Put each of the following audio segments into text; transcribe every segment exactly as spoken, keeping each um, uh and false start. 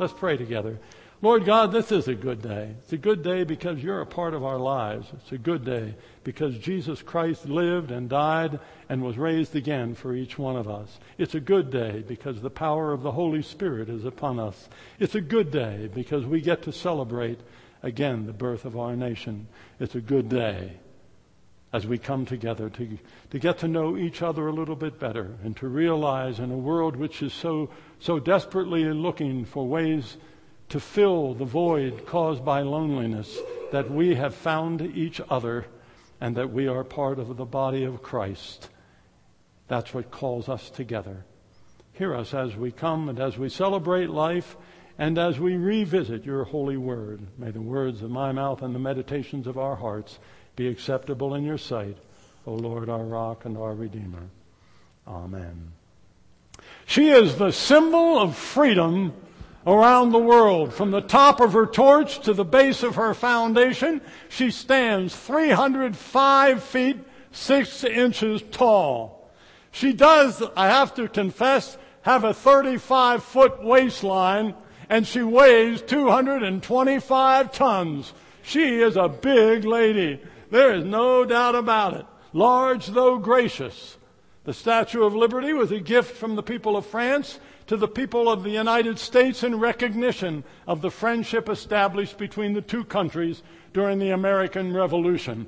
Let's pray together. Lord God, this is a good day. It's a good day because you're a part of our lives. It's a good day because Jesus Christ lived and died and was raised again for each one of us. It's a good day because the power of the Holy Spirit is upon us. It's a good day because we get to celebrate again the birth of our nation. It's a good day as we come together to, to get to know each other a little bit better and to realize in a world which is so, so desperately looking for ways to fill the void caused by loneliness, that we have found each other and that we are part of the body of Christ. That's what calls us together. Hear us as we come and as we celebrate life and as we revisit your holy word. May the words of my mouth and the meditations of our hearts be acceptable in your sight, O Lord, our rock and our redeemer. Amen. She is the symbol of freedom around the world. From the top of her torch to the base of her foundation, she stands three hundred five feet, six inches tall. She does, I have to confess, have a thirty-five foot waistline, and she weighs two hundred twenty-five tons. She is a big lady. There is no doubt about it. Large though gracious. The Statue of Liberty was a gift from the people of France to the people of the United States in recognition of the friendship established between the two countries during the American Revolution.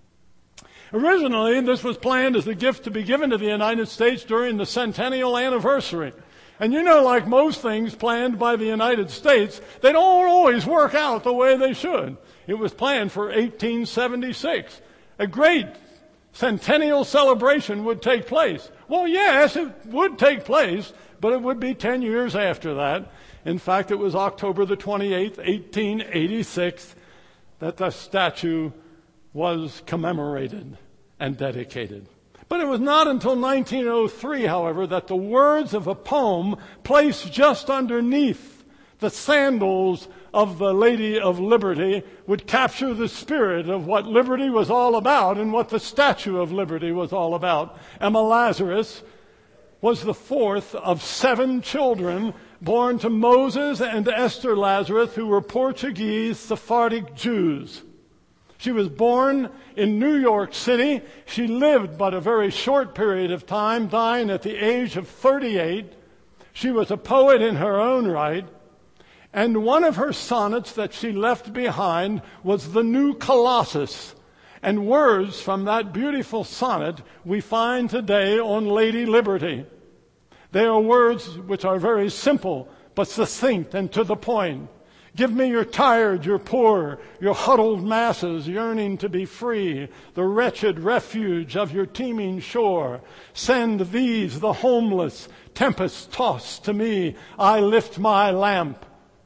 Originally, this was planned as a gift to be given to the United States during the centennial anniversary. And you know, like most things planned by the United States, they don't always work out the way they should. It was planned for eighteen seventy-six. A great centennial celebration would take place. Well, yes, it would take place, but it would be ten years after that. In fact, it was October the twenty-eighth, eighteen eighty-six, that the statue was commemorated and dedicated. But it was not until nineteen oh three, however, that the words of a poem placed just underneath the sandals of the Lady of Liberty would capture the spirit of what liberty was all about and what the Statue of Liberty was all about. Emma Lazarus was the fourth of seven children born to Moses and Esther Lazarus, who were Portuguese Sephardic Jews. She was born in New York City. She lived but a very short period of time, dying at the age of thirty-eight. She was a poet in her own right. And one of her sonnets that she left behind was the New Colossus. And words from that beautiful sonnet we find today on Lady Liberty. They are words which are very simple, but succinct and to the point. Give me your tired, your poor, your huddled masses yearning to be free, the wretched refuge of your teeming shore. Send these, the homeless, tempest-tossed to me. I lift my lamp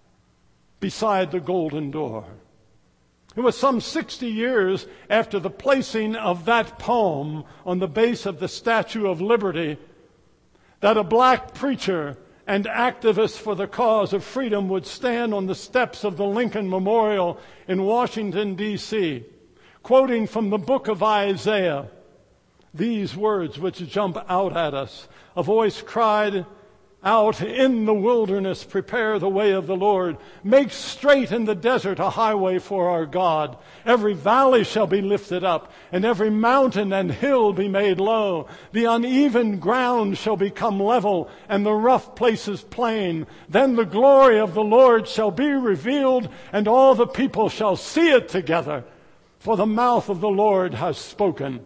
beside the golden door. It was some sixty years after the placing of that poem on the base of the Statue of Liberty that a black preacher and activist for the cause of freedom would stand on the steps of the Lincoln Memorial in Washington, D C, quoting from the book of Isaiah, these words which jump out at us. A voice cried out, in the wilderness, prepare the way of the Lord. Make straight in the desert a highway for our God. Every valley shall be lifted up, and every mountain and hill be made low. The uneven ground shall become level, and the rough places plain. Then the glory of the Lord shall be revealed, and all the people shall see it together. For the mouth of the Lord has spoken.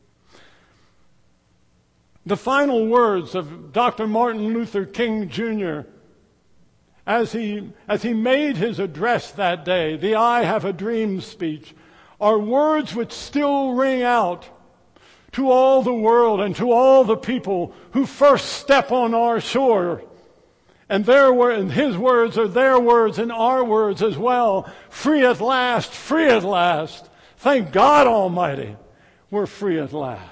The final words of Doctor Martin Luther King Junior as he, as he made his address that day, the I Have a Dream speech, are words which still ring out to all the world and to all the people who first step on our shore. And their and his words are their words and our words as well. Free at last, free at last. Thank God Almighty, we're free at last.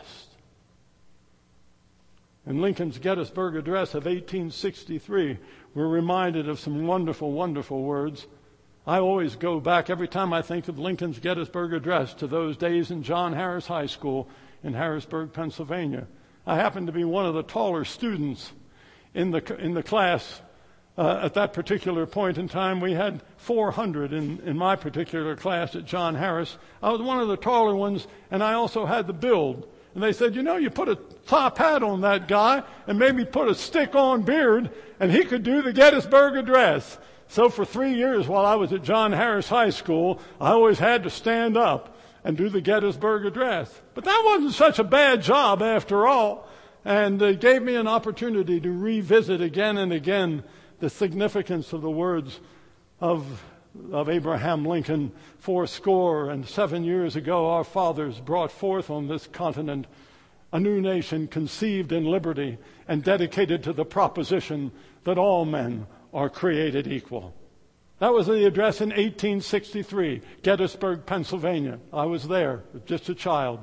In Lincoln's Gettysburg Address of eighteen sixty-three, we're reminded of some wonderful, wonderful words. I always go back, every time I think of Lincoln's Gettysburg Address, to those days in John Harris High School in Harrisburg, Pennsylvania. I happened to be one of the taller students in the in the class Uh, at that particular point in time, we had four hundred in, in my particular class at John Harris. I was one of the taller ones, and I also had the build. And they said, you know, you put a top hat on that guy and maybe put a stick-on beard, and he could do the Gettysburg Address. So for three years while I was at John Harris High School, I always had to stand up and do the Gettysburg Address. But that wasn't such a bad job after all, and it gave me an opportunity to revisit again and again the significance of the words of, of Abraham Lincoln. Four score and seven years ago, our fathers brought forth on this continent a new nation conceived in liberty and dedicated to the proposition that all men are created equal. That was the address in eighteen sixty-three, Gettysburg, Pennsylvania. I was there, just a child.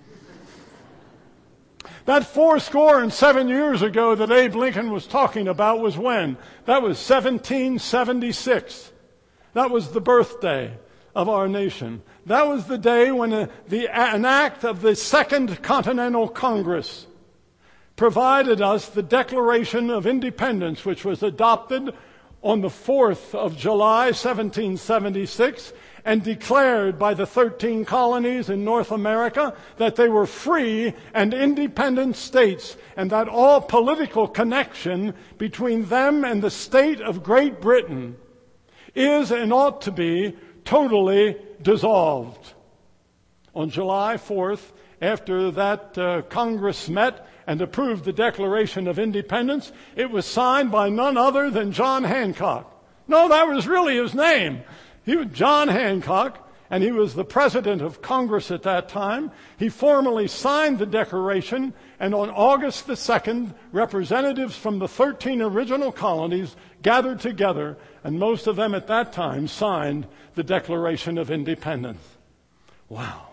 That four score and seven years ago that Abe Lincoln was talking about was when? That was seventeen seventy-six. That was the birthday of our nation. That was the day when a, the, an act of the Second Continental Congress provided us the Declaration of Independence, which was adopted on the fourth of July, seventeen seventy-six, and declared by the thirteen colonies in North America that they were free and independent states, and that all political connection between them and the state of Great Britain is and ought to be totally dissolved. On July fourth, after that uh, Congress met and approved the Declaration of Independence, it was signed by none other than John Hancock. No, that was really his name. He was John Hancock, and he was the president of Congress at that time. He formally signed the Declaration, and on August the second, representatives from the thirteen original colonies gathered together, and most of them at that time signed the Declaration of Independence. Wow.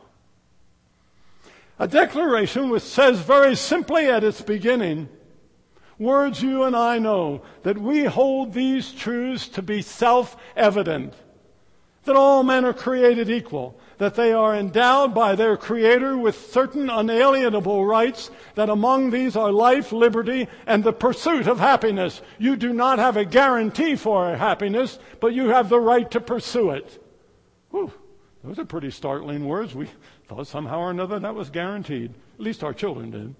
A declaration which says very simply at its beginning, words you and I know, that we hold these truths to be self-evident. That all men are created equal, that they are endowed by their Creator with certain unalienable rights, that among these are life, liberty, and the pursuit of happiness. You do not have a guarantee for happiness, but you have the right to pursue it. Whew, those are pretty startling words. We thought somehow or another that was guaranteed. At least our children did.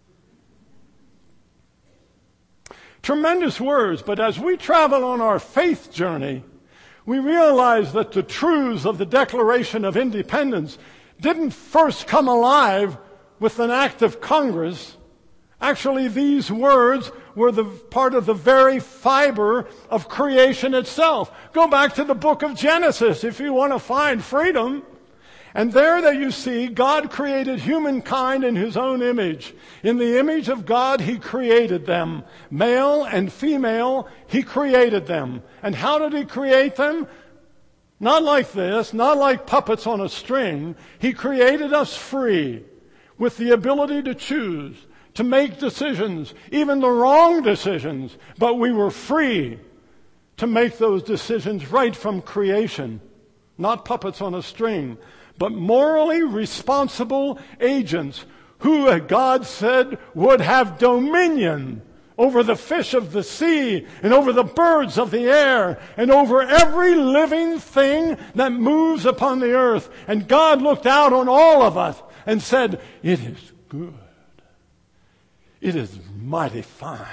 Tremendous words, but as we travel on our faith journey, we realize that the truths of the Declaration of Independence didn't first come alive with an act of Congress. Actually, these words were the part of the very fiber of creation itself. Go back to the book of Genesis if you want to find freedom. And there that you see, God created humankind in His own image. In the image of God, He created them. Male and female, He created them. And how did He create them? Not like this, not like puppets on a string. He created us free, with the ability to choose, to make decisions, even the wrong decisions. But we were free to make those decisions right from creation. Not puppets on a string, but morally responsible agents who, God said, would have dominion over the fish of the sea and over the birds of the air and over every living thing that moves upon the earth. And God looked out on all of us and said, it is good. It is mighty fine.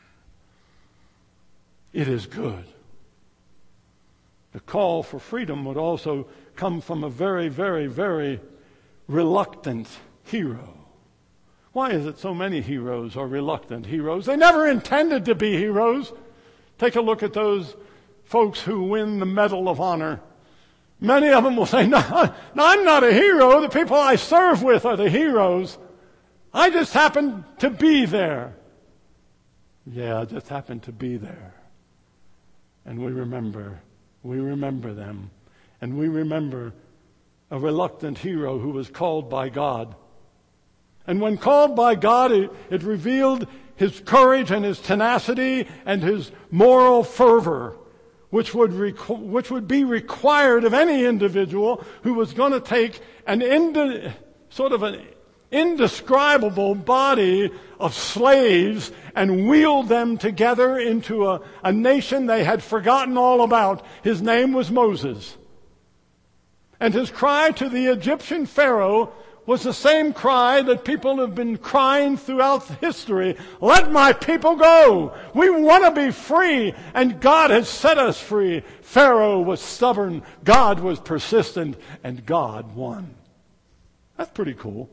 It is good. The call for freedom would also come from a very, very, very reluctant hero. Why is it so many heroes are reluctant heroes? They never intended to be heroes. Take a look at those folks who win the Medal of Honor. Many of them will say, no, no, I'm not a hero. The people I serve with are the heroes. I just happened to be there. Yeah, I just happened to be there. And we remember, we remember them. And we remember a reluctant hero who was called by God. And when called by God, it, it revealed his courage and his tenacity and his moral fervor, which would requ- which would be required of any individual who was going to take an indi- sort of an indescribable body of slaves and wheeled them together into a, a nation they had forgotten all about. His name was Moses. And his cry to the Egyptian Pharaoh was the same cry that people have been crying throughout history. Let my people go. We want to be free, and God has set us free. Pharaoh was stubborn, God was persistent, and God won. That's pretty cool.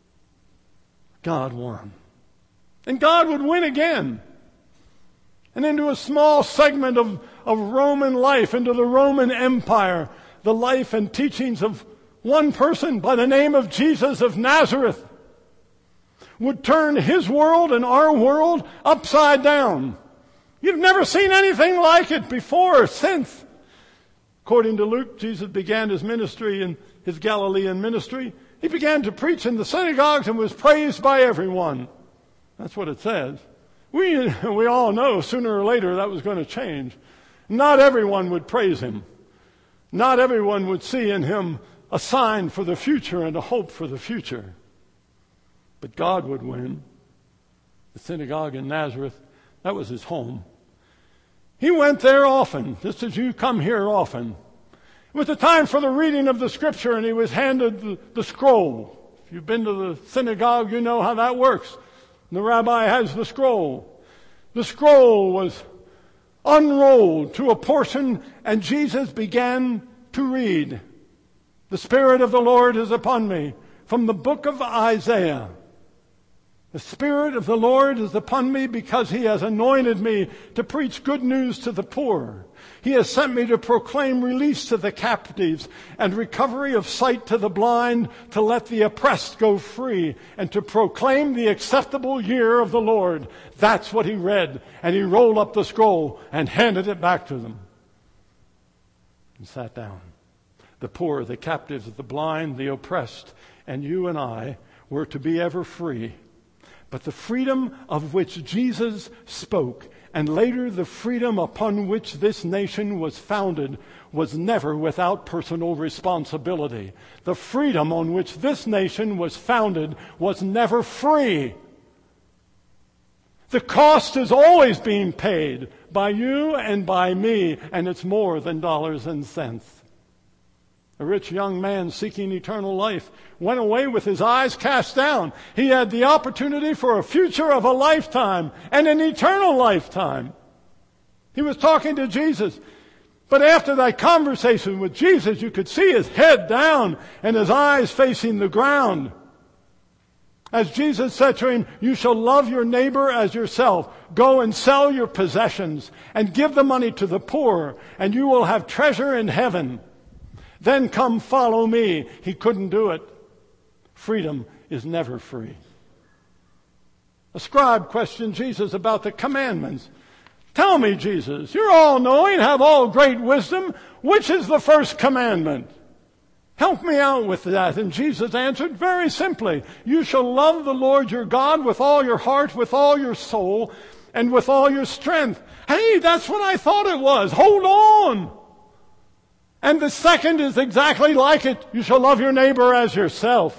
God won. And God would win again. And into a small segment of, of Roman life, into the Roman Empire, the life and teachings of one person by the name of Jesus of Nazareth would turn his world and our world upside down. You've never seen anything like it before or since. According to Luke, Jesus began his ministry in his Galilean ministry. He began to preach in the synagogues and was praised by everyone. That's what it says. We, we all know sooner or later that was going to change. Not everyone would praise him. Not everyone would see in him a sign for the future and a hope for the future. But God would win. The synagogue in Nazareth, that was his home. He went there often, just as you come here often. It was the time for the reading of the scripture, and he was handed the, the scroll. If you've been to the synagogue, you know how that works. The rabbi has the scroll. The scroll was unrolled to a portion, and Jesus began to read. The Spirit of the Lord is upon me, from the book of Isaiah. The Spirit of the Lord is upon me because he has anointed me to preach good news to the poor. He has sent me to proclaim release to the captives and recovery of sight to the blind, to let the oppressed go free, and to proclaim the acceptable year of the Lord. That's what he read. And he rolled up the scroll and handed it back to them and sat down. The poor, the captives, the blind, the oppressed, and you and I were to be ever free. But the freedom of which Jesus spoke, and later the freedom upon which this nation was founded, was never without personal responsibility. The freedom on which this nation was founded was never free. The cost is always being paid by you and by me, and it's more than dollars and cents. A rich young man seeking eternal life went away with his eyes cast down. He had the opportunity for a future of a lifetime and an eternal lifetime. He was talking to Jesus. But after that conversation with Jesus, you could see his head down and his eyes facing the ground. As Jesus said to him, you shall love your neighbor as yourself. Go and sell your possessions and give the money to the poor, and you will have treasure in heaven. Then come follow me. He couldn't do it. Freedom is never free. A scribe questioned Jesus about the commandments. Tell me, Jesus, you're all-knowing, have all great wisdom. Which is the first commandment? Help me out with that. And Jesus answered very simply, you shall love the Lord your God with all your heart, with all your soul, and with all your strength. Hey, that's what I thought it was. Hold on. And the second is exactly like it. You shall love your neighbor as yourself.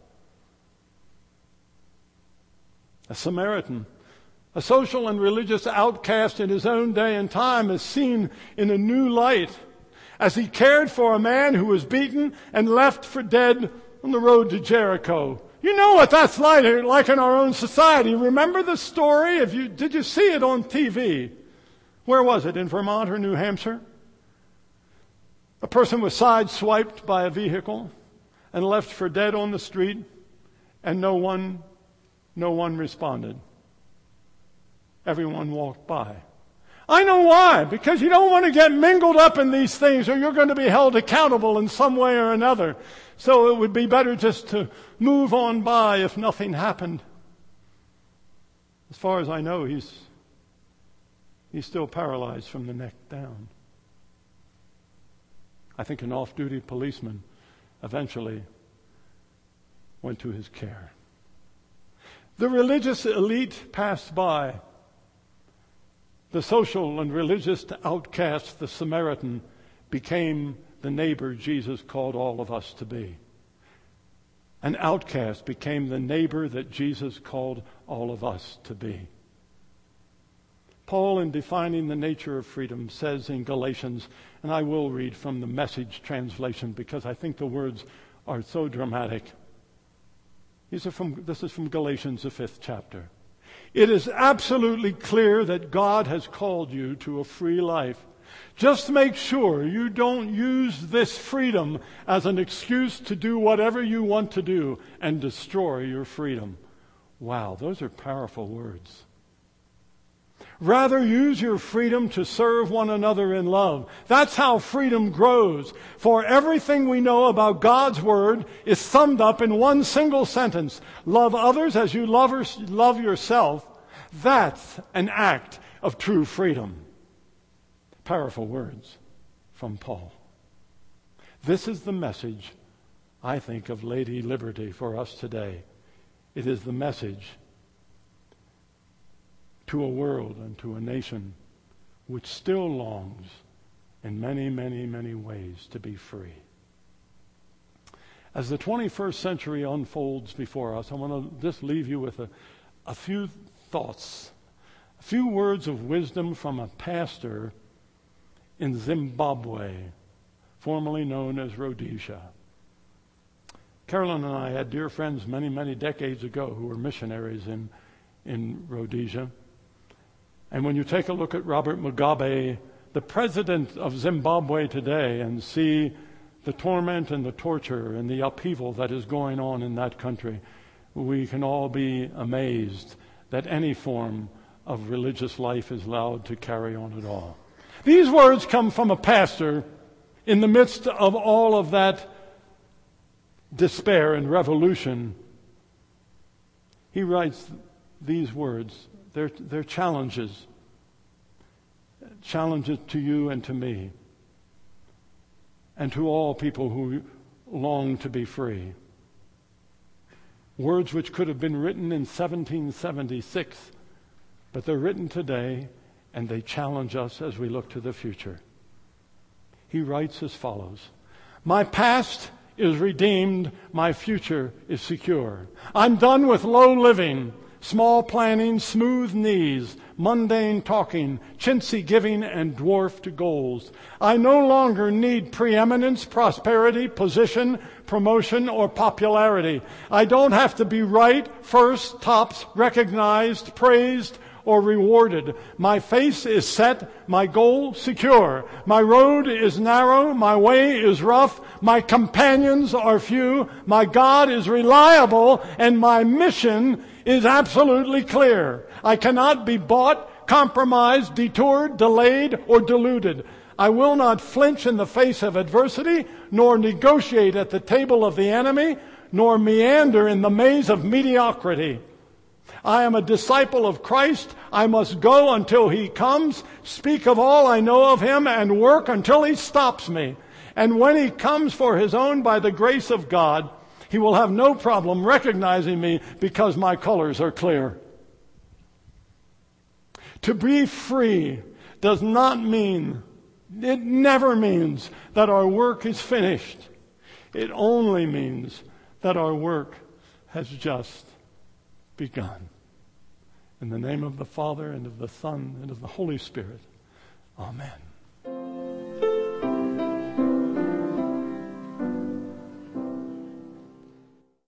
A Samaritan, a social and religious outcast in his own day and time, is seen in a new light as he cared for a man who was beaten and left for dead on the road to Jericho. You know what that's like, like in our own society. Remember the story? If you, did you see it on T V? Where was it? In Vermont or New Hampshire? A person was sideswiped by a vehicle and left for dead on the street, and no one, no one responded. Everyone walked by. I know why. Because you don't want to get mingled up in these things, or you're going to be held accountable in some way or another. So it would be better just to move on by if nothing happened. As far as I know, he's he's still paralyzed from the neck down. I think an off-duty policeman eventually went to his care. The religious elite passed by. The social and religious outcast, the Samaritan, became the neighbor Jesus called all of us to be. an outcast, became the neighbor that Jesus called all of us to be. Paul, in defining the nature of freedom, says in Galatians, and I will read from the Message translation because I think the words are so dramatic. These are from, this is from Galatians, the fifth chapter. It is absolutely clear that God has called you to a free life. Just make sure you don't use this freedom as an excuse to do whatever you want to do and destroy your freedom. Wow, those are powerful words. Rather, use your freedom to serve one another in love. That's how freedom grows. For everything we know about God's Word is summed up in one single sentence. Love others as you love, or, love yourself. That's an act of true freedom. Powerful words from Paul. This is the message, I think, of Lady Liberty for us today. It is the message to a world and to a nation which still longs in many, many, many ways to be free. As the twenty-first century unfolds before us, I want to just leave you with a, a few thoughts, a few words of wisdom from a pastor in Zimbabwe, formerly known as Rhodesia. Carolyn and I had dear friends many, many decades ago who were missionaries in, in Rhodesia. And when you take a look at Robert Mugabe, the president of Zimbabwe today, and see the torment and the torture and the upheaval that is going on in that country, we can all be amazed that any form of religious life is allowed to carry on at all. These words come from a pastor in the midst of all of that despair and revolution. He writes these words. They're, they're challenges. Challenges to you and to me. And to all people who long to be free. Words which could have been written in seventeen seventy-six, but they're written today, and they challenge us as we look to the future. He writes as follows. My past is redeemed, my future is secure. I'm done with low living, small planning, smooth knees, mundane talking, chintzy giving, and dwarfed goals. I no longer need preeminence, prosperity, position, promotion, or popularity. I don't have to be right, first, tops, recognized, praised, or rewarded. My face is set, my goal secure. My road is narrow, my way is rough, my companions are few, my God is reliable, and my mission is absolutely clear. I cannot be bought, compromised, detoured, delayed, or deluded. I will not flinch in the face of adversity, nor negotiate at the table of the enemy, nor meander in the maze of mediocrity. I am a disciple of Christ. I must go until He comes, speak of all I know of Him, and work until He stops me. And when He comes for His own by the grace of God, He will have no problem recognizing me because my colors are clear. To be free does not mean, it never means that our work is finished. It only means that our work has just begun. In the name of the Father, and of the Son, and of the Holy Spirit. Amen.